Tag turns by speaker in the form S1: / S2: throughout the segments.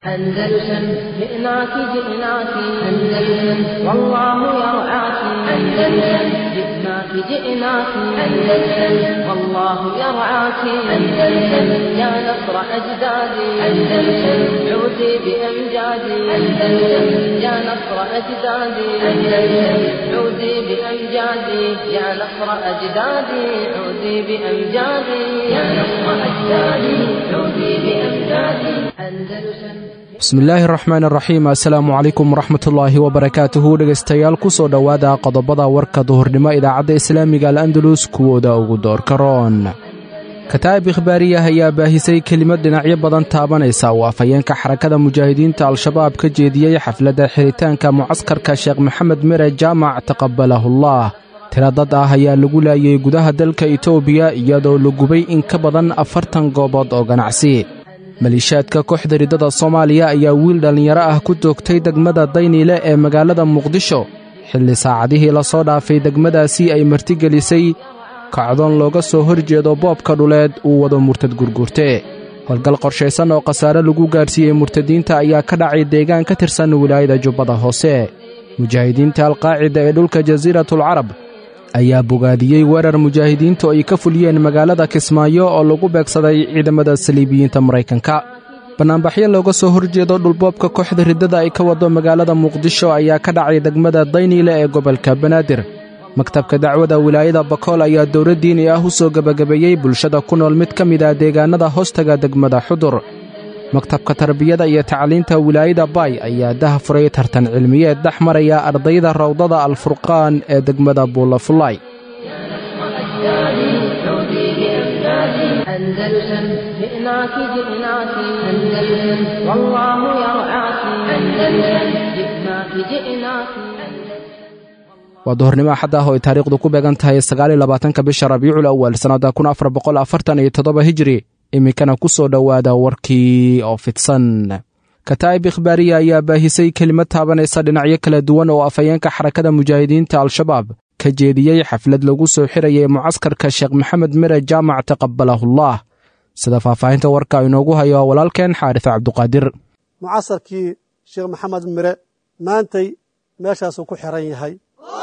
S1: أندلسن جئناك جئناك أندلسن والله يرعاك أندلسن جئناك جئناك أندلسن والله يرعاك أندلسن يا نصر أجدادي أندلسن عودي بأمجادي أندلسن يا نصر أجدادي أندلسن عودي بأمجادي يا نصر أجدادي عودي بأمجادي يا نصر أجدادي عودي بأمجادي أندلسن.
S2: bismillaahi raxmaan raxiim assalaamu calaykum waraxmatullaahi wabarakaatuhu dhegaystayaal ku soo dhowaada qodobada warka duhurnimo idaacadda islaamiga al-andalus kuwooda ugu doorka roon kataa'ib ikhbaariyah ayaa baahisay kelimad dhinacyo badan taabanaysa oo afhayeenka xarakada mujaahidiinta al-shabaab ka jeediyey xafladda xiritaanka mucaskarka sheekh maxamed mere jaamac taqabbalahullah tira dad ah ayaa lagu laayay gudaha dalka itoobiya iyadoo la gubay in ka badan 40 goobood oo ganacsi maliishaadka kooxda ridada Soomaaliya ayaa wiil dhalinyaro ah ku toogtay degmada Dayniile ee magaalada Muqdisho xilli saacadihii la soo dhaafay degmadaasi ay martigelisay kacdoon looga soo horjeedo boobka dhuleed uu wado murtad gurgurte howlgal qorshaysan oo khasaare lagu gaarsiiyey murtadiinta ayaa ka dhacay deegaan ka tirsan wilaayada Jubbada Hoose mujaahidiinta al-qaacida ee dhulka jasiiratul Carab ayaa bogaadiyey weerar mujaahidiintu ay ka fuliyeen magaalada Kismaayo oo lagu beegsaday ciidamada saliibiyiinta Mareykanka banaanbaxyo looga soo horjeedo dhulboobka kooxda ridada ay ka wado magaalada Muqdisho ayaa ka dhacay degmada Dayniile ee gobolka Banaadir maktabka dacwada wilaayada Bakool ayaa dowlad diini ah u soo gabagabeeyay bulshada ku nool mid ka mid ah deegaanada hoostaga degmada Xudur maktabka tarbiyada iyo tacliinta wilaayada Bay ayaa daahfuray tartan cilmiyeed dhaxmaraya ardayda rawdada al-Furqaan ee degmada Buulafulay
S1: أندلسن جئناك جئناك أندلسن والله يرعاك أندلسن جئناك جئناك
S2: waa duhurnimo axad ah oo ay taariikhdu ku beegan tahay 29 bisha Rabiicul Awwal sanada 1447 Hijri iminkana ku soo dhowaada warkii oo fidsan kataa'ib ikhbaariya ayaa baahisay kelimad taabanaysa dhinacyo kala duwan oo afhayeenka xarakada mujaahidiinta al-shabaab ka jeediyey xaflad lagu soo xirayay mucaskarka sheekh maxamed mere jaamac taqabbalahullah sida faahfaahinta warka inoogu hayo walaalkeen xaarith cabduqaadir
S3: mucaskarkii sheekh maxamed mere maantay meeshaasuu ku xiran yahay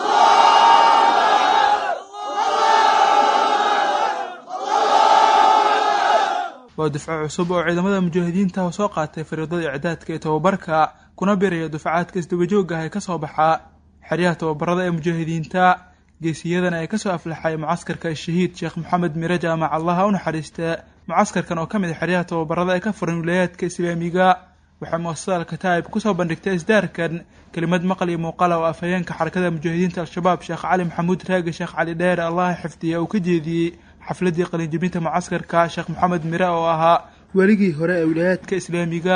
S4: waa dufco cusub oo ciidamada mujaahidiinta soo qaatay fariidada icdaadka ee tababarka kuna biiraya dufcaadka isdabajooga ah ee ka soo baxa xeryaha tababarada ee mujaahidiinta geesiyadan ay ka soo aflaxay mucaskarka shahiid sheekh maxamed mere jaamac Allah u naxariista mucaskarkan oo kamid ah xeryaha tababarada ee ka furan wilaayadka islaamiga waxa mu'assasada kataa'ib ku soo bandhigtay isdaarkan kelimad maqal iyo muuqaal oo afhayeenka xarakada mujaahidiinta al-shabaab sheekh cali maxamuud raage sheekh cali dheer Allah xifdiyo uu ka jeediyey xafladii qalinjabinta mucaskarka sheekh maxamed mere oo ahaa waligii hore ee wilaayadka islaamiga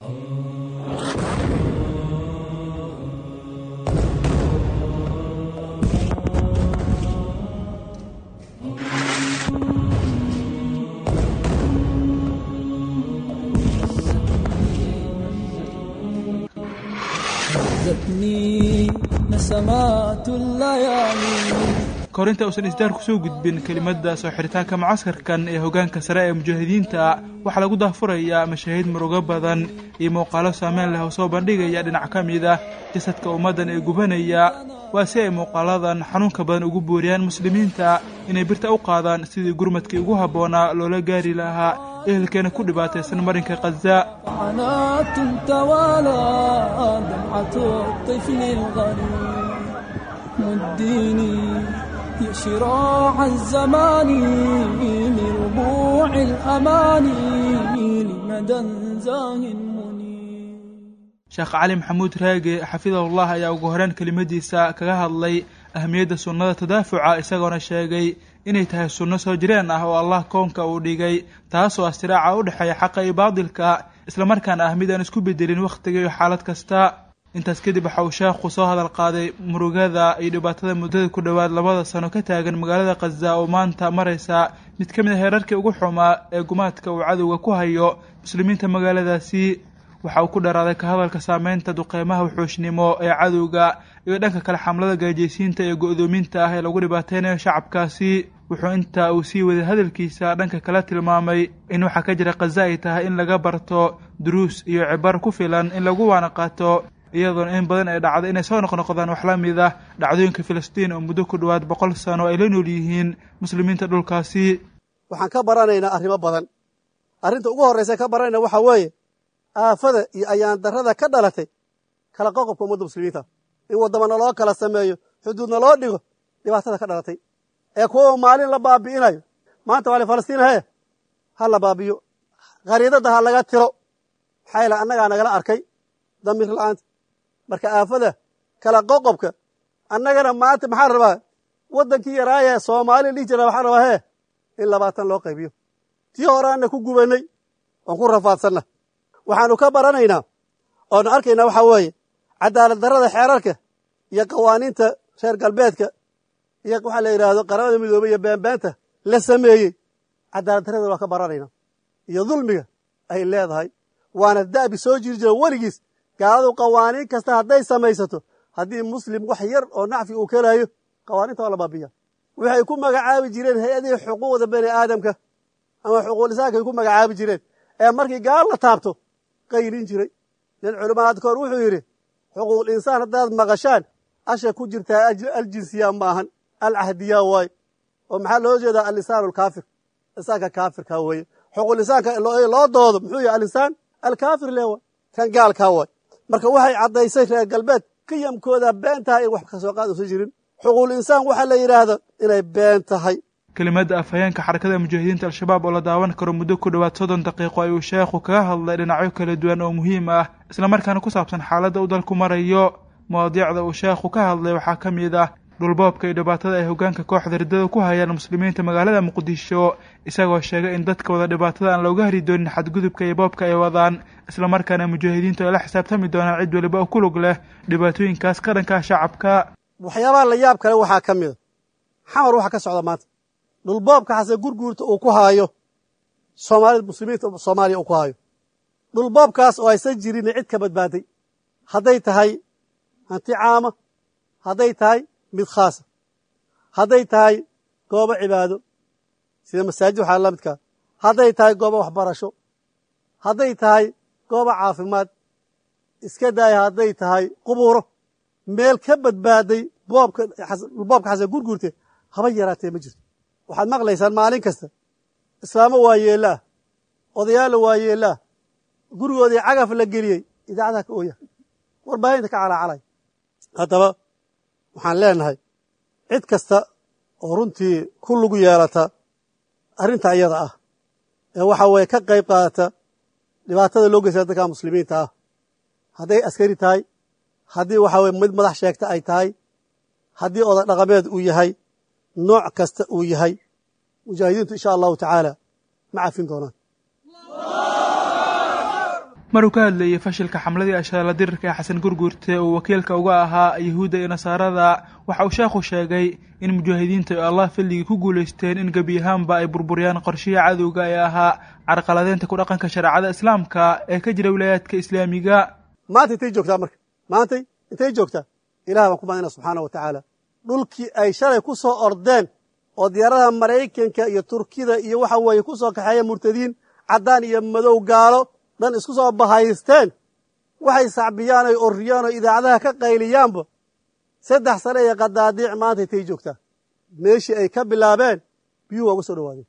S5: نسمات الليالي
S4: korinta uusan isdaar ku soo gudbin kelimada soo xiritaanka mucaskarkan ee hogaanka sare ee mujaahidiinta waxa lagu daafurayaa mashaahid murugo badan iyo muuqaalo saameyn leh oo soo bandhigaya dhinac ka mid ah jasadka ummadan ee gubanaya waa si ay muuqaaladan xanuunka badan ugu booriyaan muslimiinta inay birta u qaadaan sidii gurmadkii ugu habboonaa loola gaari lahaa ehelkeena ku dhibaataysan marinka Gaza
S5: حنات توالى دمعة الطفل الغريب مديني يا شراع الزمان لربوع الأماني لمدى زاه منير
S4: sheekh cali maxamuud raage xafidahullah ayaa ugu horaan kelimadiisa kaga hadlay ahmiyadda sunnada tadaafuca isagoona sheegay inay tahay sunno soo jireen ah oo Allah koonka uu dhigay taasoo astiraaca u dhaxeeya xaqa iyo baadilka isla markaana ah mid aan isku bedelin waqtiga iyo xaalad kasta intaas kadib waxa uu sheekhu soo hadal qaaday murugada iyo dhibaatada muddada ku dhawaad 2 sano ka taagan magaalada Gaza oo maanta maraysa mid ka mid ah heerarkii ugu xumaa ee gumaadka uu cadowga ku hayo muslimiinta magaaladaasi waxa uu ku dharaaday ka hadalka saameynta duqeymaha wuxuushnimo ee cadowga iyo dhanka kale xamlada gaajeysiinta iyo go'doominta ah ee lagu dhibaateynayo shacabkaasi wuxuu intaa uu sii waday hadalkiisa dhanka kala tilmaamay in waxa ka jira khaza ay tahay in laga barto duruus iyo cibar ku filan in lagu waana qaato iyadoona in badan ay dhacdo inay soo noqnoqdaan wax la mid ah dhacdooyinka Filistiin oo muddo ku dhowaad 100 sano ay la nool yihiin muslimiinta dhulkaasi.
S3: waxaan ka baranaynaa arrimo badan. arrinta ugu horreysa ka baranayna waxa weeye aafada iyo ayaan darrada ka dhalatay kala qoqobka ummadda muslimiinta in waddamana loo kala sameeyo xuduudna loo dhigo dhibaatada ka dhalatay ee kuwa maalin la baabi'inayo maanta waa Falastiin ha la baabiyo qariidada ha laga tiro xayla annaga nagala arkay damir la'aanta marka aafada kala qoqobka annagana maanta maxaa rabaa waddankii yaraaya Soomaaliya dhijira waxaa rabaa in 20 loo qaybiyo tii horaana ku gubanay oo ku rafaadsanna waxaanu ka baranaynaa oo arkaynaa waxa weeye cadaalad darrada xeerarka iyo qawaaniinta reer galbeedka iyo waxa la yiraahdo qaramada midoobay iyo beenbeenta la sameeyay cadaalad darrada waa ka baranaynaa iyo dulmiga ay leedahay waana daabi soo jirjira weligiis gaaladu qawaaniin kasta hadday samaysato haddii muslim wax yar oo nacfi uu kelayo qawaaniinta waa la baabiya waxay ku magacaabi jireen hay-adihii xuquuqda bani aadamka ama xuquuqul insaanka ay ku magacaabi jireen ee markii gaal la taabto qaylin jiray nin culimada koor wuxuu yidhi xuquuqul insaan haddaad maqashaan asha ku jirtaa aljinsiya maahan alcahdiya waay oo maxaa loo jeedaa al-insaan alkaafir insaanka kaafirka weeye xuquuqul insaanka loo doodo muxuu yahay al-insaan alkaafir leewa kan gaalkaa waay marka waxay caddaysay reer galbeed qiyamkooda been tahay in wax ka soo qaad uusan jirin xuquuqul insaan waxa la yiraahdo inay been tahay.
S4: kelimada afhayeenka xarakada mujaahidiinta al-shabaab oo la daawan karo muddo ku dhowaad 30 daqiiqo ayuu sheekhu kaga hadlay dhinacyo kala duwan oo muhiim ah isla markaana ku saabsan xaaladda uu dalku marayo. mawduucda uu sheekhu ka hadlay waxaa ka mid ah dhulboobka iyo dhibaatada ay hoggaanka kooxda riddada ku hayaan muslimiinta magaalada Muqdisho isagoo sheegay in dadka wada dhibaatada aan looga hari doonin xadgudubka iyo boobka ay wadaan isla markaana mujaahidiintu ay la xisaabtami doonaan cid waliba oo ku lug leh dhibaatooyinkaas ka dhanka shacabka.
S3: waxyaabaha la yaab kale waxaa ka mid xamar waxa ka socda maanta dhulboobka xase gurguurta uu ku haayo Soomaalida muslimiinta Soomaaliya uu ku haayo dhulboobkaas oo aysan jirin cid ka badbaaday hadday tahay hanti caama hadday tahay mid khaasa hadday tahay goobo cibaado sida masaajid waxaa la midka hadday tahay goobo waxbarasho hadday tahay goobo caafimaad iska daaya hadday tahay qubuuro meel ka badbaaday boobka xase gurguurte haba yaraatee ma jirto waxaad maqlaysaan maalin kasta islaamo waa yeelaa odayaal waa yeelaa gurigoodii cagaf la geliyey idaacadaha ka ooya warbaahinta ka calaacalay haddaba waxaan leenahay cid kasta oo runtii ku lugu yeelata arrinta iyada ah ee waxa weeye ka qayb qaadata dhibaatada loo geysta dadka muslimiinta ah hadday askari tahay haddii waxa weeye mid madax sheegta ay tahay haddii oday dhaqameed uu yahay nooc kasta uu yahay mujaahidiintu insha allahu tacaala ma cafin doonaan.
S4: maruu ka hadlayay fashilka xamladii ashaala dirirka ee xasan gurguurte oo wakiilka uga ahaa yahuudda iyo nasaarada waxa uu sheekhu sheegay in mujaahidiinta ay Allah fadligii ku guuleysteen in gabi ahaanba ay burburiyaan qorshiga cadowga ee ahaa carqaladeynta ku dhaqanka shariicada islaamka ee ka jira wilaayadka islaamiga.
S3: maanta intay joogtaa marka maanta intay joogtaa ilaahay baan ku mahadinaa subxaanahu wa tacaala dhulkii ay shalay ku soo ordeen oo diyaaradaha Maraykanka iyo Turkida iyo waxa weeye ku soo kaxeeya murtadiin caddaan iyo madow gaalo dhan isku soo bahaysteen waxay sacbiyaan ay oriyaan oo idaacadaha ka qayliyaanba 3 sano ee qadaadiic maanta intay joogtaa meeshii ay ka bilaabeen biyuhu uga soo dhawaadeen.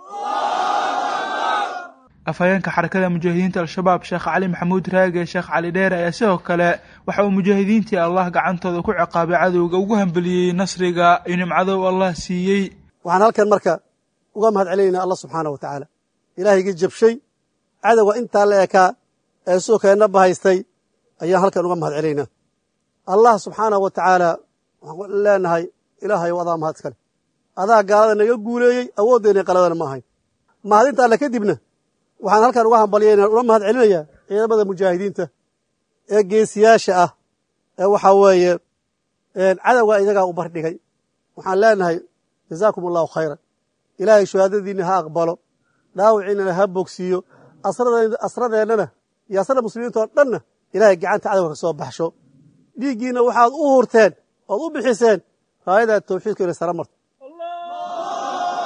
S4: afhayeenka xarakada mujaahidiinta al-shabaab sheekh cali maxamuud raage sheekh cali dheer ayaa sidoo kale waxa uu mujaahidiintii Allah gacantooda ku ciqaabay cadowga ugu hambaliyay nasriga iyo nimcada uu Allah siiyay.
S3: waxaan halkan marka uga mahadcelinaynaa Allah subxaanahu wa tacaala ilaahayga jabshay cadowga intaa la ekaa ee soo keenna bahaystay ayaan halkan uga mahadcelinaynaa. Allah subxaanahu wa tacaala waxaan leenahay ilaahay wadaa mahad iskale adaa gaalada naga guuleeyey awooddeena qaladana ma ahayn mahadinta alle kadibna waxaan halkan uga hambalyeynaa una mahadcelinayaa ciidamada mujaahidiinta ee geesiyaasha ah ee waxaa weeye cadowga iyagaa u bardhigay waxaan leenahay jazaakum allahu khayran ilaahay shuhaadadiinna ha aqbalo dhaawiciinana ha bogsiiyo asradeennana iyo asrada muslimiinta oo dhanna ilaahay gacanta cadowga ka soo baxsho dhiiggiinna waxaad u hurteen ood u bixiseen raayada tawxiidka inay sara marto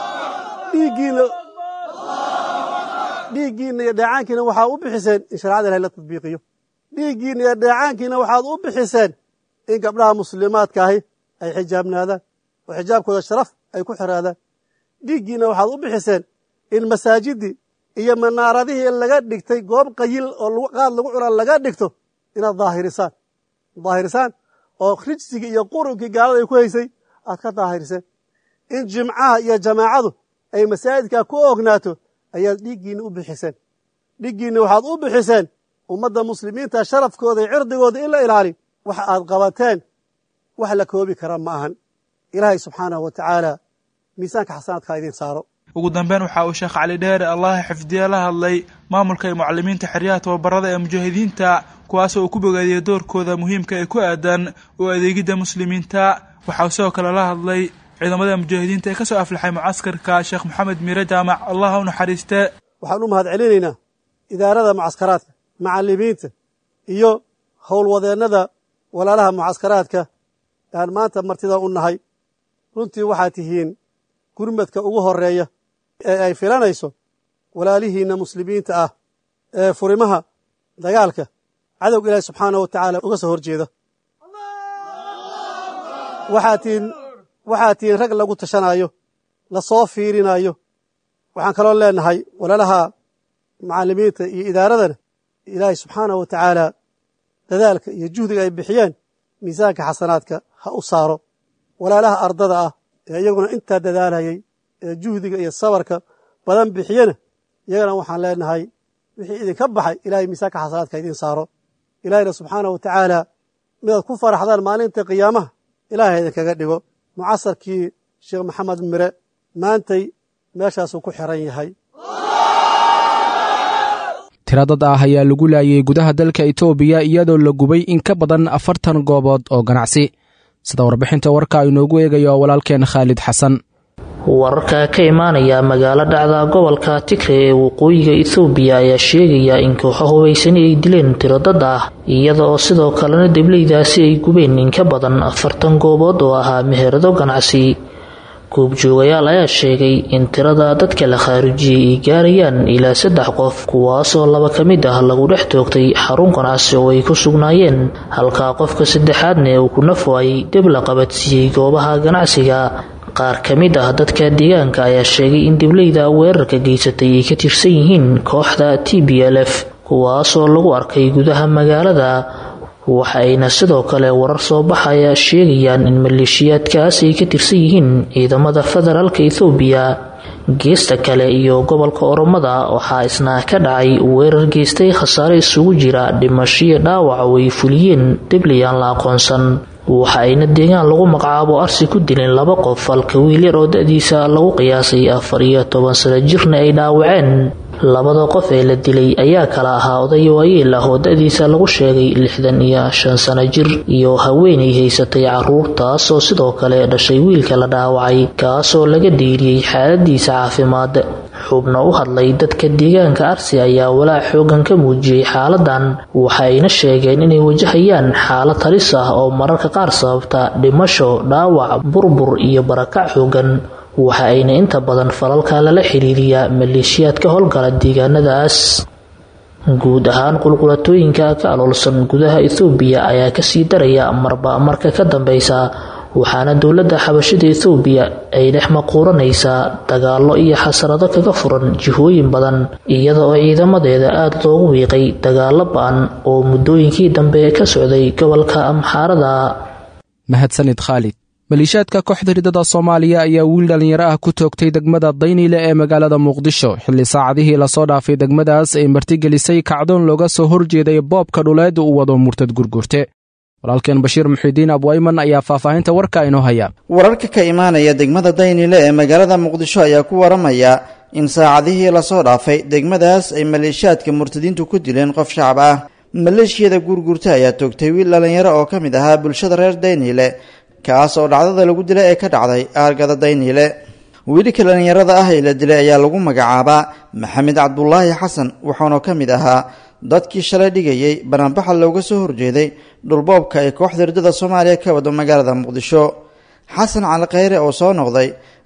S3: dhiiggiinna iyo dheecaankiina waxaad u bixiseen in shareecada ilahay la tadbiiqiyo. dhiiggiinna iyo dheecaankiina waxaad u bixiseen in gabdhaha muslimaadka ahi ay xijaabnaadaan oo xijaabkooda sharaf ay ku xiraadaan. dhiiggiinna waxaad u bixiseen in masaajidii iyo manaaradihii laga dhigtay goob qayil oo qaad lagu cunaa laga dhigto inaad daahirisaan oo rijsigii iyo qurunkii gaalada ay ku haysay aad ka daahiriseen. in jimcaha iyo jamaacadu ay masaajidkaa ku ognaato ayaad dhiiggiinna u bixiseen. dhiiggiinna waxaad u bixiseen ummadda muslimiinta sharafkooda iyo cirdigooda in la ilaaliyo. waxa aad qabateen wax la koobi kara ma ahan. ilaahay subxaanahu wa tacaala miisaanka xasanaadkaa idiin saaro.
S4: ugu dambeyn waxa uu sheekh cali dheere allaha xifdiye la hadlay maamulka iyo mucalimiinta xeryaha tababarada ee mujaahidiinta kuwaasoo uu ku bogaadiyey doorkooda muhiimka ee ku aadan oo adeegidda muslimiinta. waxa uu sidoo kale la hadlay ciidamada mujaahidiinta ee ka soo aflaxay mucaskarka sheekh maxamed miire jaamac allah u naxariiste.
S3: waxaan u mahad celinaynaa idaarada mucaskaraadka, macalimiinta iyo howlwadeennada walaalaha mucaskaraadka aan maanta martida u nahay. runtii waxaad tihiin gurmadka ugu horeeya ee ay filanayso walaalihiinna muslimiinta ah ee furimaha dagaalka cadowga ilaahi subxaanahu wa tacaala uga soo hor jeeda. waxaad tihiin rag lagu tashanaayo, la soo fiirinayo. waxaan kaloo leenahay walaalaha macallimiinta iyo idaaradana ilaahay subxaanahu wa tacaala dadaalka iyo juhdiga ay bixiyeen miisaanka xasanaadka ha u saaro. walaalaha ardada ah ee iyaguna intaa dadaalayay ee juhdiga iyo sabarka badan bixiyena iyagana waxaan leenahay wixii idinka baxay ilaahay miisaanka xasanaadka idiin saaro. ilaahayna subxaanahu wa tacaala midaad ku faraxdaan maalinta qiyaamaha ilaahay idinkaga dhigo. mucasarkii sheekh maxamed mire maantay meeshaasuu ku xiran yahay.
S2: tira dad ah ayaa lagu laayay gudaha dalka Itoobiya iyadoo la gubay in ka badan 40 goobood oo ganacsi. sida warbixinta warka inoogu eegayo walaalkeen Khalid Xasan.
S6: wararka ka imaanaya magaalo dhacda gobolka Tigray ee waqooyiga Itoobiya ayaa sheegaya in kooxo hubeysan ay dileen tiro dad ah iyadoo sidoo kalena diblaydaasi ay gubeen in ka badan 40 goobood oo ahaa meherado ganacsi. goobjoogayaal ayaa sheegay in tirada dadka la khaarijiyay ay gaarayaan ilaa 3 qof kuwaasoo 2 ka mid ah lagu dhex toogtay xarun ganacsi oo ay ku sugnaayeen halka qofka saddexaadna uu ku nafwaayay dib la qabadsiiyay goobaha ganacsiga. qaar ka mid ah dadka deegaanka ayaa sheegay in diblayda weerarka geysatay ay ka tirsan yihiin kooxda TPLF kuwaasoo lagu arkay gudaha magaalada. waxa ayna sidoo kale warar soo baxaya sheegayaan in maleeshiyaadkaas ay ka tirsan yihiin ciidamada federaalka Itoobiya. geesta kale iyo gobolka Oromada waxaa isna ka dhacay weerar geystay khasaare isugu jira dhimasho iyo dhaawac oo ay fuliyeen diblayaan la aqoonsan. waxa ayna deegaan lagu magacaabo Arsi ku dileen 2 qof halka wiil yar oo da'diisa lagu qiyaasay 14 sano jirna ay dhaawaceen. 2 qof ee la dilay ayaa kala ahaa oday waayeel ah oo da'diisa lagu sheegay 65 sano jir iyo haweeney haysatay caruurtaas oo sidoo kale dhashay wiilka la dhaawacay kaasoo laga dhiiriyay xaaladiisa caafimaad. xubno u hadlay dadka deegaanka Arsi ayaa walaac xoogan ka muujiyay xaaladan. waxa ayna sheegeen inay wajahayaan xaalad halis ah oo mararka qaar sababta dhimasho, dhaawac, burbur iyo barakac xoogan. waxa ayna inta badan falalka lala xiriiriyaa maleeshiyaadka howlgala deegaanadaas. guud ahaan qulqulatooyinka ka aloolsan gudaha Itoobiya ayaa ka sii daraya marka ka dambeysa waxaana dowladda xabashida Itoobiya ay dhex maquuranaysaa dagaallo iyo xasarado kaga furan jihooyin badan iyadoo ciidamadeeda aad loogu wiiqay dagaallo ba'an oo muddooyinkii dambe ka socday gobolka Amxaarada.
S2: mahadsanid Khalid. maleeshiyaadka kooxda ridada Soomaaliya ayaa wiil dhalinyaro ah ku toogtay degmada Daynile ee magaalada Muqdisho xilli saacadihii la soo dhaafay degmadaas ay martigelisay kacdoon looga soo horjeeday boobka dhuleed uu wado murtad gurgurte. walaalkeen Bashiir Muxidiin Abwayman ayaa faahfaahinta warka inoo haya.
S7: wararka ka imaanaya degmada Daynile ee magaalada Muqdisho ayaa ku waramaya in saacadihii la soo dhaafay degmadaas ay maleeshiyaadka murtadiintu ku dileen qof shacab ah. maleeshiyada gurgurte ayaa toogtay wiil dhalinyaro oo ka mid ahaa bulshada reer Daynile kaas oo dhacdada lagu dilay ee ka dhacday aargada Daynile. wiilka dhalinyarada ah ee la dilay ayaa lagu magacaabaa Maxamed Cabdullaahi Xasan wuxuuna ka mid ahaa dadkii shalay dhigayay banaanbaxa looga soo horjeeday dhulboobka ee kooxda ridada Soomaaliya ka wado magaalada Muqdisho. xasan cali khayre oo soo noqday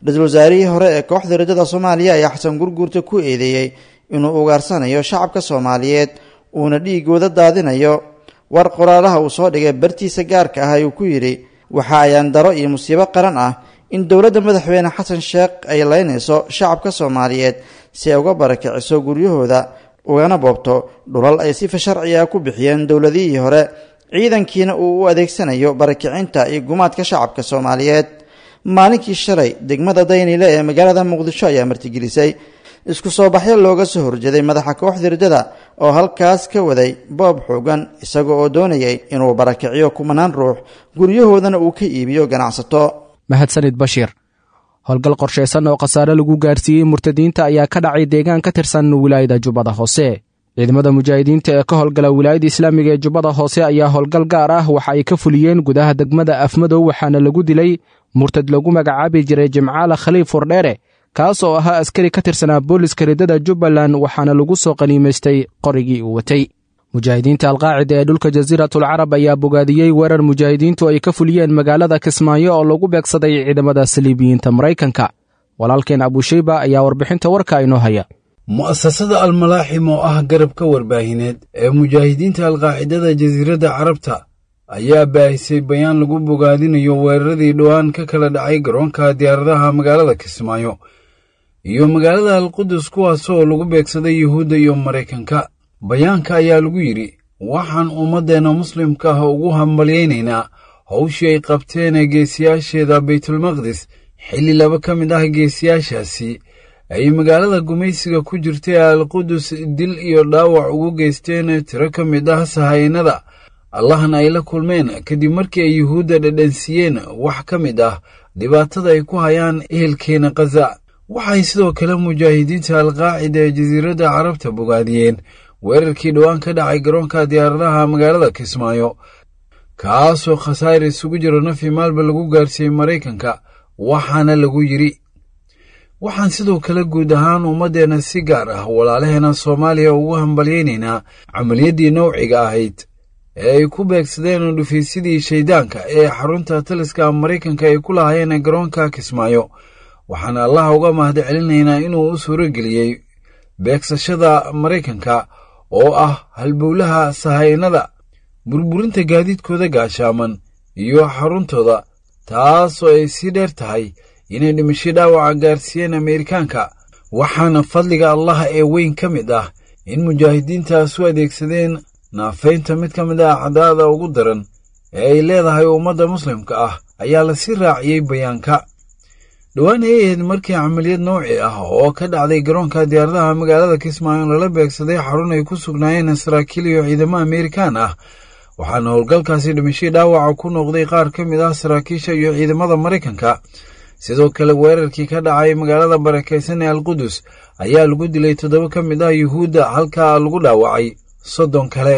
S7: ra-iisul wasaarihii hore ee kooxda riddada soomaaliya ayaa xasan gurguurta ku eedeeyey inuu ugaarsanayo shacabka soomaaliyeed uuna dhiigooda daadinayo war qoraalaha uu soo dhigay bartiisa gaarka ah ayuu ku yidhi waxa ayaan daro iyo musiibo qaran ah in dowladda madaxweyne xasan sheekh ay laynayso shacabka soomaaliyeed si ay uga barakiciso guryahooda ugana boobto dhulal ay sifa sharciga ku bixiyeen dowladihii hore ciidankiina uu u adeegsanayo barakicinta iyo gumaadka shacabka soomaaliyeed maalinkii shalay degmada daynile ee magaalada muqdisho ayaa martigelisay isku soo baxyo looga soo horjeeday madaxa kooxda riddada oo halkaas ka waday boob xoogan isaga oo doonayay inuu barakiciyo kumanaan ruux guryahoodana uu ka iibiyo ganacsato.
S2: mahadsanid bashiir. howlgal qorshaysan oo khasaare lagu gaarsiiyey murtadiinta ayaa ka dhacay deegaan ka tirsan wilaayada jubbada hoose. ciidamada mujaahidiinta ee ka howlgala wilaayada islaamiga ee jubbada hoose ayaa howlgal gaar ah waxa ay ka fuliyeen gudaha degmada afmadow waxaana lagu dilay murtad lagu magacaabi jiray jimcaale khaliif furdheere kaas oo ahaa askari ka tirsanaa booliska riddada jubbaland waxaana lagu soo qaniimaystay qorigii uu watay. mujaahidiinta alqaacida ee dhulka jasiiratul carab ayaa bogaadiyey weerar mujaahidiintu ay ka fuliyeen magaalada kismaayo oo lagu beegsaday ciidamada saliibiyiinta maraykanka. walaalkeen abushayba ayaa warbixinta warka inoo haya.
S8: mu'asasada almalaaxim oo ah garabka warbaahineed ee mujaahidiinta alqaacidada jasiiradda carabta ayaa baahisay bayaan lagu bogaadinayo weeraradii dhowaan ka kala dhacay garoonka diyaaradaha magaalada kismaayo iyo magaalada alqudus kuwaasoo lagu beegsaday yuhuudda iyo maraykanka. bayaanka ayaa lagu yidhi waxaan ummaddeenna muslimka ah ugu hambalyaynaynaa howshii ay qabteen ee geesiyaasheeda baytulmaqdis xilli laba ka mid ah geesiyaashaasi ay magaalada gumaysiga ku jirtay alqudus dil iyo dhaawac ugu geysteen tiro ka mid ah sahaynada allahna ay la kulmeen kadib markii ay yuhuudda dhadhansiiyeen wax ka mid ah dhibaatada ay ku hayaan ehelkeena khaza. waxay sidoo kale mujaahidiinta alqaacida ee jasiiradda carabta bogaadiyeen weerarkii dhowaan ka dhacay garoonka diyaaradaha magaalada kismaayo kaasoo khasaare isugu jiro nafi maalba lagu gaarsiiyey maraykanka. waxaana lagu yidhi waxaan sidoo kale guud ahaan ummaddeenna si gaar ah walaalaheena soomaaliya ugu hambalyaynaynaa camaliyaddii nowciga ahayd ee ay ku beegsadeen dhufaysidii shaydaanka ee xarunta taliska maraykanka ay ku lahaayeen garoonka kismaayo. waxaana allaha uga mahad celinaynaa inuu u suuro geliyey beegsashada maraykanka oo ah halbowlaha sahaynada, burburinta gaadiidkooda gaashaaman iyo xaruntooda, taasoo ay sii dheer tahay inay dhimasho dhaawaca gaarsiiyeen ameerikaanka. waxaana fadliga allah ee weyn ka mid ah in mujaahidiintaas u adeegsadeen naafaynta mid ka mid ah cadaada ugu daran ee ay leedahay ummadda muslimka ah ayaa la sii raaciyey bayaanka. dhowaan ay ahayd markii camaliyad nooci ah oo ka dhacday garoonka diyaaradaha magaalada kismaayo lala beegsaday xarun ay ku sugnaayeen saraakiil iyo ciidamo ameerikaan ah, waxaana howlgalkaasi dhimasho dhaawaca ku noqday qaar ka mid ah saraakiisha iyo ciidamada maraykanka. sidoo kale weerarkii ka dhacay magaalada barakaysan ee alqudus ayaa lagu dilay 7 ka mid ah yuhuudda halkaa lagu dhaawacay 30 kale.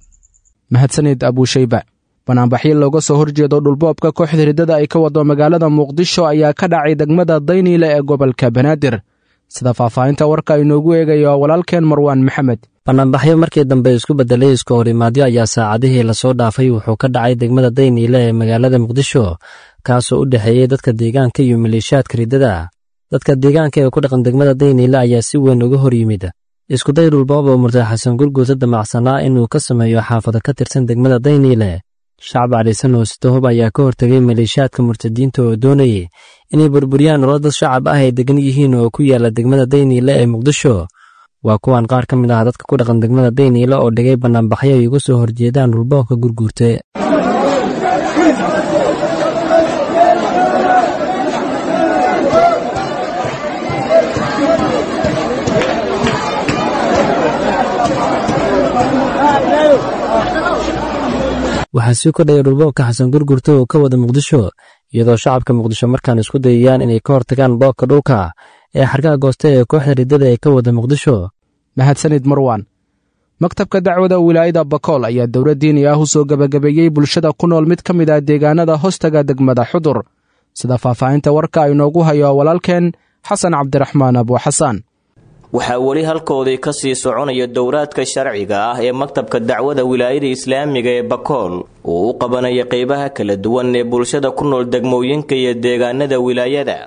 S2: mahadsanid abushayba. banaanbaxyo looga soo horjeedo dhulboobka kooxda riddada ay ka wado magaalada muqdisho ayaa ka dhacay degmada dayniile ee gobolka banaadir. sida faahfaahinta warka inoogu eegayo walaalkeen marwaan maxamed.
S9: banaanbaxyo markii dambe isku bedelay iska horimaadyo ayaa saacadihii lasoo dhaafay wuxuu ka dhacay degmada dayniile ee magaalada muqdisho kaasoo u dhexeeyey dadka deegaanka iyo maleeshiyaadka riddada. dadka deegaanka ee ku dhaqan degmada dayniile ayaa si weyn uga hor yimid iskuday dhulboob oo murtad xasan gurguurta damacsanaa inuu ka sameeyo xaafado ka tirsan degmada dayniile. shacab cadhaysan oo sitahub ayaa ka hortegay maleeshiyaadka murtadiinta oo doonayay inay burburiyaan nolol dad shacab ah ay degan yihiin oo ku yaala degmada dayniile ee muqdisho. waa kuwan qaar ka mid ah dadka ku dhaqan degmada dayniile oo dhigay banaanbaxyo ay uga soo horjeedaan dhulboobka gurguurte. waxaa sii kordhaya dhulboobka xasan gurgurta oo ka wada muqdisho, iyadoo shacabka muqdisho markaan isku dayayaan inay ka hortagaan boobka dhulka ee xargaha goosta ee kooxda riddada ee ka wada muqdisho.
S2: mahadsanid marwaan. maktabka dacwada wilaayada bakool ayaa dowlad diini ah u soo gabagabeeyey bulshada ku nool mid ka mid ah deegaanada hoostaga degmada xudur. sida faahfaahinta warka inoogu hayo walaalkeen xasan cabdiraxmaan abuuxasaan.
S10: waxaa weli halkoodii ka sii soconaya dowraadka sharciga ah ee maktabka dacwada wilaayada islaamiga ee bakool uu u qabanaya qeybaha kala duwan ee bulshada ku nool degmooyinka iyo deegaanada wilaayada.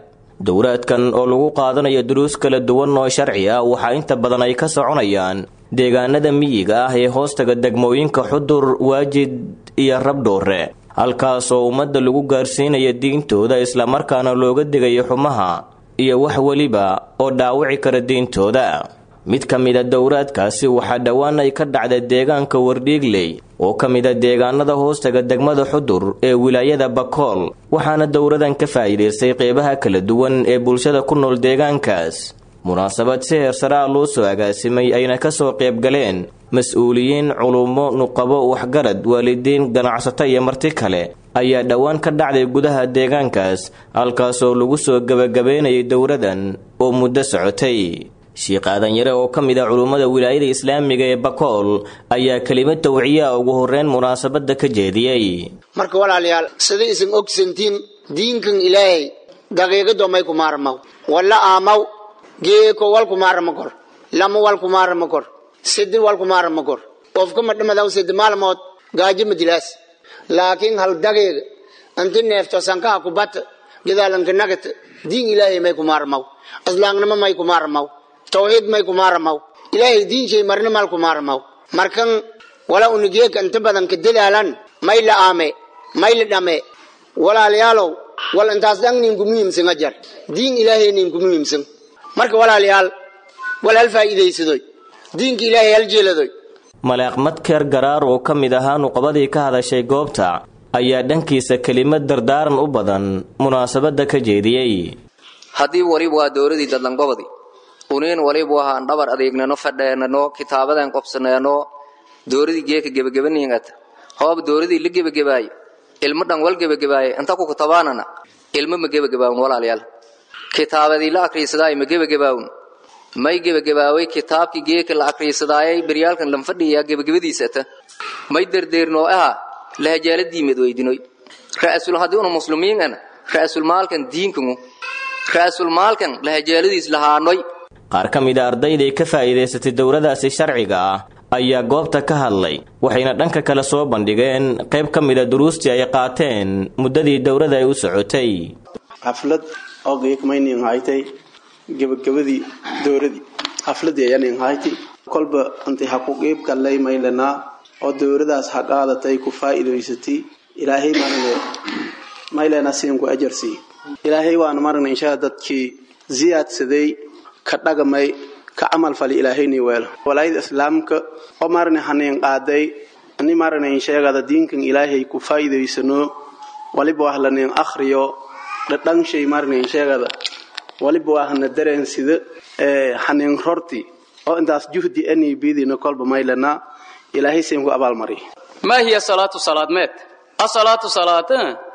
S10: dowraadkan oo lagu qaadanayo duruus kala duwan oo sharci ah waxaa inta badan ay ka soconayaan deegaanada miyiga ah ee hoostaga degmooyinka Xudur, Waajid iyo Rabdhoore, halkaasoo ummadda lagu gaarsiinayo diintooda islamarkaana looga digayo xumaha iyo wax waliba oo dhaawici kara diintooda. mid ka mid ah dowraadkaasi waxaa dhowaan ay ka dhacday deegaanka Wardhiigley oo ka mid ah deegaanada hoostaga degmada Xudur ee wilaayada Bakool, waxaana dowradan ka faa'iideystay qeybaha kala duwan ee bulshada ku nool deegaankaas. munaasabad si heersare ah loo soo agaasimay ayna ka soo qayb galeen mas'uuliyiin, culumo, nuqabo, waxgarad, waalidiin, ganacsato iyo marti kale ayaa dhowaan ka dhacday gudaha deegaankaas, halkaasoo lagu soo gabagabeynayay dowradan oo muddo socotay. Sheekh Aadan Yare oo ka mid ah culummada wilaayada islaamiga ee Bakool ayaa kelimad tawciya ugu horreyn munaasabada ka jeediyay.
S11: marka walaalayaal sida isin ogsantiin diinkan ilaahay daqiiqado may ku maarmaw wala aamaw geeko wal ku maarmakor lama wal ku maarmakor sidii wal ku maarmakor qofka madhamada sidii maalmood gaajo madilaas laakiin hal daqiiq anti neefto sanka ku bat gidaalan ka nagat diin ilaahay may ku maarmaw aslaangnimo may ku maarmaw tawhid may ku maarmaw ilaahay diin shay marna mal ku maarmaw markan wala unigee kan tabadan ka dadaalan may la aame may la dhame walaalayaalow wal intaas dangnin ku muhiimsan ajar diin ilaahay nin ku muhiimsan marka walaalayaal wal hal faa'iideysadoy diinka ilaahay hal jeeladoy.
S10: Malaaq Madkeer Garaar oo ka mid ahaa nuqabadii ka hadashay goobta ayaa dhankiisa kelimad dardaaran u badan munaasabada ka jeediyay.
S12: haddii waliba waa dowladii dadlangobadi uneen waliba waxaan dhabar adeegnano fadheeno kitaabadan qobsaneeno dowladii geeka gebagabaniyad hoob dowladii la gebagabaay ilmo dhan wal gebagabaay inta ku kitabaanana ilmo ma gebagabaan walaalayaal kitaabadii la akhriisaday ma gebagabaawun may gebagabaaway kitaabkii geeka la akhriisaday baryaalkan lam fadhiya gebagabadiisata may dardeerno lahajaaladii midweydinoy raasul haduna muslimiin raasul maalkan diinkumu raasul maalkan lahajaaladiis lahaanoy.
S10: qaar ka mid ah ardayda ka faa'iideysatay dowradaasi sharciga ah ayaa goobta ka hadlay, waxayna dhanka kale soo bandhigeen qayb ka mid ah duruustii ay qaateen muddadii dowrada ay u socotay.
S13: xaflad oo geekmaynin haytay gabagabadii dowradii xafladii ayaan haytay kolba intii xaquuqeeb kallay maylana oo dowradaas haqaadatay ku faa'iideysatay ilaahay marne maylana siin ku ajarsi ilaahay waan marne insha dadkii ziyaadsaday ka dhagamay ka amal fali ilaahayni weel walaayada islaamka oo marne haneen qaaday ani marne sheegada diinkan ilaahay ku faa'iideysano waliba ahlaneen akhriyo dhadhan shay marne sheegada waliba ahna dareen sida haneen rorti oo intaas juhdi ani biidina kolba maylana ilaahay siin ku abaal mari.
S14: ما هي صلاة صلاة مات الصلاة صلاة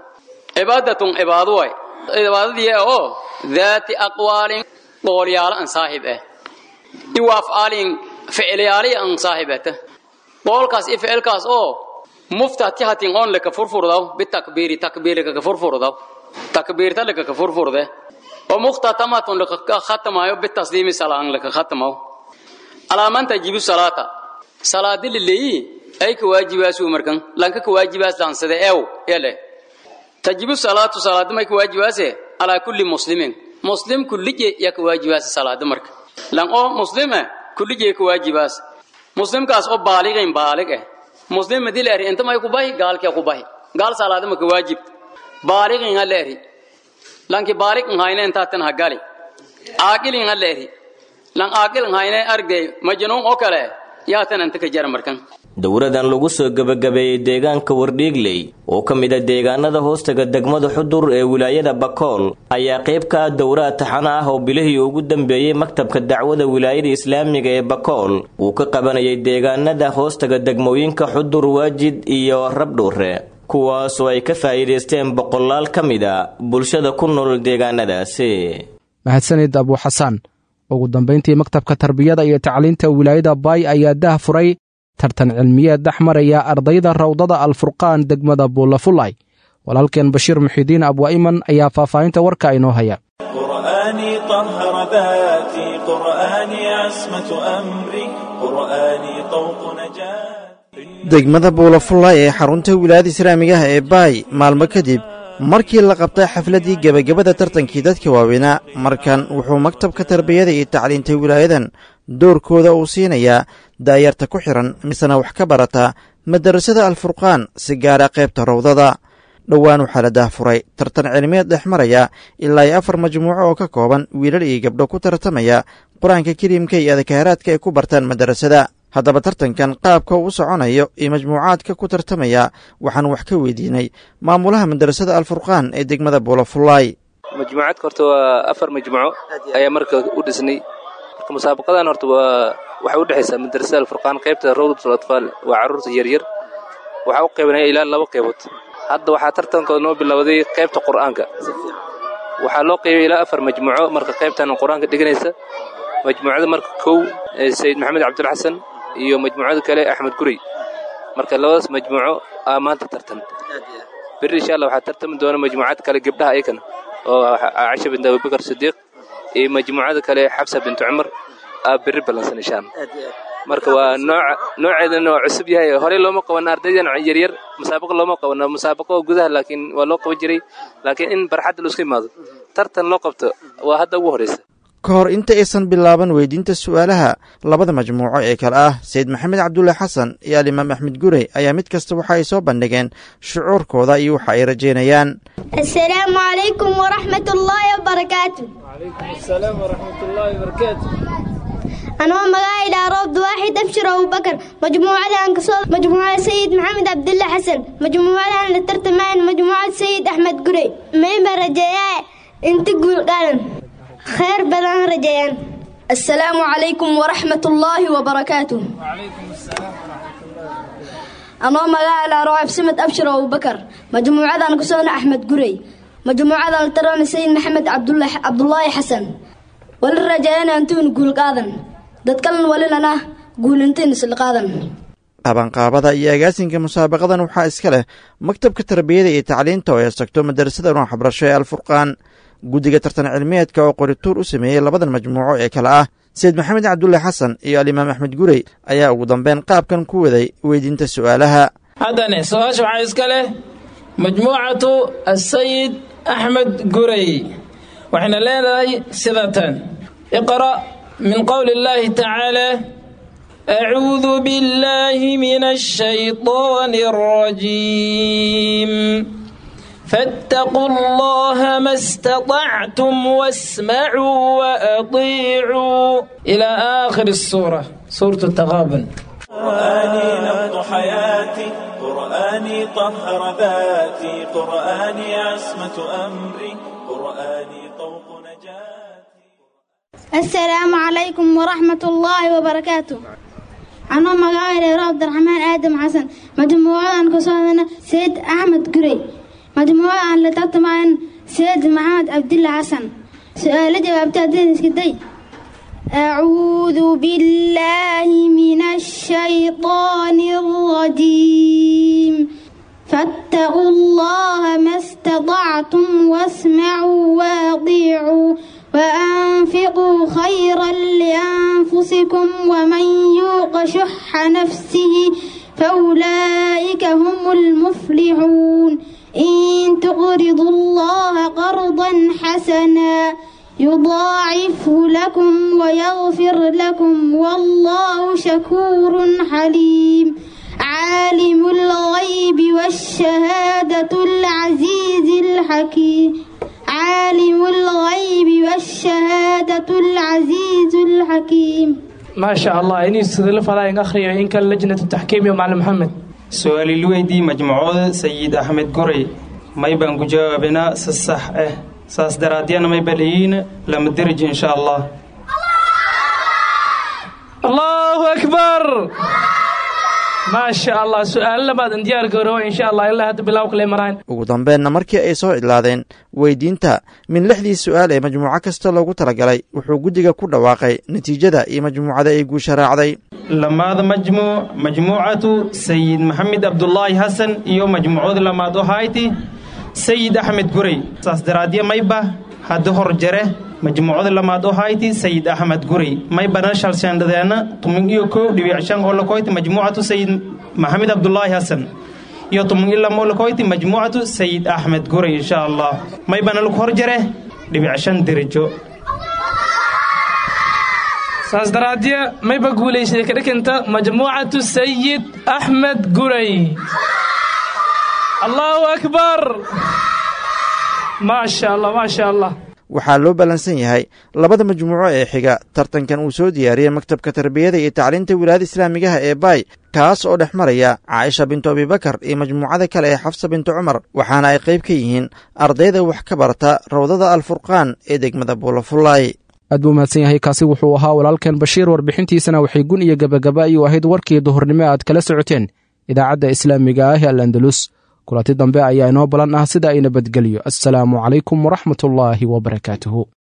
S14: عبادة عبادة واي عبادة دي ذات أقوال قوليال أن صاحبه وأفعال فعليالي أن صاحبته قولكاس إفعلكاس مفتاتحة أن لك فرفر داو بالتكبير تكبير لك فرفر داو تكبير لك فرفر ده ومختتمة لك ختمه بالتسليم سلام لك ختمه على من تجيب الصلاة صلاة للي أي كواجبات ومركن لانك كواجبات دانسده يلا تجيب الصلاة صلاة ما كواجبات على كل مسلم كل شيء يكواجبات صلاة مرك لان مسلم كل شيء كواجبات مسلم كاس بالغ مسلم مدلري انت ما يكوباي قال كيا كوباي قال صلاة ما كواجب بالغ ينالري لانك بالغ هاينه انت تنهغالي عاقل ينالري لان عاقل هاينه ارغي مجنون او كله yaatan anta ka jar markan.
S10: dowradan lagu soo gabagabeeyay deegaanka Wardhiigley oo ka mid ah deegaanada hoostaga degmada Xudur ee wilaayada Bakool ayaa qayb ka ah dowrad taxana ah oo bilihii ugu dambeeyay maktabka dacwada wilaayada islaamiga ee Bakool uu ka qabanayay deegaanada hoostaga degmooyinka Xudur, Waajid iyo Rabdhoore, kuwaas oo ay ka faa'iideysteen boqolaal ka mid ah bulshada ku nool deegaanadaasi.
S2: mahadsanid Abu Xasan. ugu dambeyntii maktabka tarbiyada iyo tacliinta wilaayada Bay ayaa dah furay tartan cilmiyeed dhaxmaraya ardayda rawdada Al-Furqaan degmada Buulafulay. walaalkeen Bashiir Muxidiin Abu Ayman ayaa faahfaahinta warka inoo haya.
S15: qur'aani tahara dhati qur'aani asmatu amri qur'aani tawq najat.
S7: degmada Buulafulay ee xarunta wilaayada islaamiga ah ee Bay maalmo kadib markii la qabtay xafladdii gebagabada tartankii dadka waaweynaa markan wuxuu maktabka tarbiyada iyo tacliinta wilaayadan doorkooda uu siinayaa daayarta ku xidhan misena wax ka barata madarasada alfurqaan si gaara qaybta rawdada dhowaan waxaa la daahfuray tartan cilmiyeed dhex maraya ilaa iyo 4 majmuuco oo ka kooban wiilal iyo gabdho ku tartamaya qur-aanka kariimka iyo adakaaraadka ay ku bartaan madarasada haddaba tartankan qaabka uu soconayo iyo majmuucaadka ku tartamaya waxaan wax ka weydiinay maamulaha madarasada alfurqaan ee degmada buulafullaay
S16: majmuucaadka horta waa 4 majmuuco ayaa marka u dhisnay marka musaabaqadan horta waxay u dhaxaysaa madarasada alfurqaan qaybta rawdatul atfaal waa carruurta yaryar waxa u qeybinaya ilaa 2 qaybood hadda waxaa tartankooda noo bilowday qaybta qur'aanka waxaa loo qeybay ilaa 4 majmuuco marka qaybtan qur'aanka dhiganaysa majmuucada marka kow sayid maxamed cabdulla xasan iyo majmuucada kale axmed gurey marka labadaas majmuuco aa maanta tartan berri insha allah waxaa tartami doona majmuucad kale gabdhaha ayakana oo caisha bint abubakar sidiiq iyo majmuucada kale xabsa bintu cumar aa berri ballansan insha allah marka waa nooceedana waa cusub yahay horey looma qaban ardaydan yaryar musaabaqo looma qaban musaabaqo gudaha laakiin waa loo qaban jiray laakiin in barxadda la isku imaado tartan loo qabto waa hadda ugu horeysa
S7: ka hor inta aysan bilaaban weydiinta su'aalaha labada majmuuco ee kale ah sayid maxamed cabdulle xasan iyo alimaam axmed gurey ayaa mid kasta waxa ay soo bandhigeen shucuurkooda iyo waxa ay rajaynayaan
S17: assalaamu calaykum waraxmatullaahi wabarakaatu
S5: السلام ورحمة الله وبركاته
S17: أنا مقاعد عرض واحد أبشر أبو بكر مجموعة أنكسور مجموعة سيد محمد عبد الله حسن مجموعة للترتمان مجموعة سيد أحمد قري مين برجاء انت قول قالن خير بلان رجيان السلام عليكم ورحمة الله وبركاته
S5: وعليكم السلام ورحمة الله وبركاته
S17: أنا مقاعد عرض سمت أبشر أبو بكر مجموعة أنكسور أحمد قري مجموعة التران سيد محمد عبد الله حسن وللرجاء أنتون قول قادن dadkan walilana guulinteen isla qaadan
S7: qabanqaabada iyo agaasinka musaabaqadan waxaa iska leh maktabka tarbiyada iyo tacliinta oo ay sagto madarasada nooc waxbarasho ee alfurqaan guddiga tartan cilmiyeedka oo qorituur u sameeyey labadan majmuuco ee kale ah sayid maxamed cabdulle xasan iyo alimaam axmed gurey ayaa ugu dambeyn qaabkan ku waday weydiinta su'aalaha
S5: haddana su-aasha waxaa iska leh majmuucatu asayid axmed gurey waxayna leedahay sidatan iqra' من قول الله تعالى أعوذ بالله من الشيطان الرجيم فاتقوا الله ما استطعتم واسمعوا وأطيعوا إلى آخر السورة سورة التغابن
S15: قرآني نبض حياتي قرآني طهر ذاتي قرآني عصمة أمري قرآني طوق نجاتي
S17: السلام عليكم ورحمة الله وبركاته أنا مقاعد عبد الرحمن آدم حسن مجموعة أنكسرنا سيد أحمد قري مجموعة لتطمئن سيد محمد عبد الله حسن سؤال جواب تأدين اسكدي أعوذ بالله من الشيطان الرجيم فاتقوا الله ما استطعتم واسمعوا واطيعوا وأنفقوا خيرا لأنفسكم ومن يوق شح نفسه فأولئك هم المفلحون إن تقرضوا الله قرضا حسنا يضاعفه لكم ويغفر لكم والله شكور حليم عالم الغيب والشهادة العزيز الحكيم عالم الغيب والشهادة العزيز الحكيم
S5: ما شاء الله إني استدل فلا ينخري إن كان لجنة التحكيم يا معلم محمد
S18: سؤالي الويدي مجموعة سيد أحمد قري ما يبان جوابنا صح ساس درادينا ما يبلين لما درج إن شاء الله
S5: الله أكبر ما شاء الله سؤال لبعض انديار قروه إن شاء الله إلا هاد بلاوك لي مران
S7: ugu dambeynna markii ay soo idlaadeen weydiinta min 6 su'aal ee majmuuco kasta loogu talagalay wuxuu guddiga ku dhawaaqay natiijada iyo majmuucada ay guusha raacday
S18: lamaada majmuucatu sayid maxamed cabdullaahi xasan iyo majmuucada lamaad oo hayti sayid axmed gurey saas daraadiya mayba hadda hor jare majmuucada lamaad oo hayti sayid axmed gurey may banan shalshandhadeena tumin iyo 1.5 oo la koyti majmuucatu sayid maxamed cabdullaahi xasan iyo tumun ila moolkoyti majmuucatu sayid axmed guray insha allah maybana lagu horjare dhibic 5 darajo saas daraadiya mayba guuleysay ka dhiganta majmuucatu sayid axmed guray allahu akbar maasha allah
S7: waxaa loo ballansan yahay labada majmuuco ee xiga tartankan uu soo diyaariyey maktabka tarbiyada iyo tacliinta wilaayada islaamigaha ee baay kaas oo dhex maraya caaisha bintu abibakar iyo majmuucada kale ee xafsa bintu cumar waxaana ay qayb ka yihiin ardayda wax ka barata rawdada alfurqaan ee degmada buulafullaay
S2: aad buu mahadsan yahay kaasi wuxuu ahaa walaalkan bashiir warbixintiisana waxay gun iyo gabagaba ayuu ahayd warkii duhurnimo aad kala socoteen idaacadda islaamiga ah ee al-andalus kulanti dambe ayaa inoo balan ah sida ay nabadgelyo assalaamu calaykum waraxmatullaahi wabarakaatuhu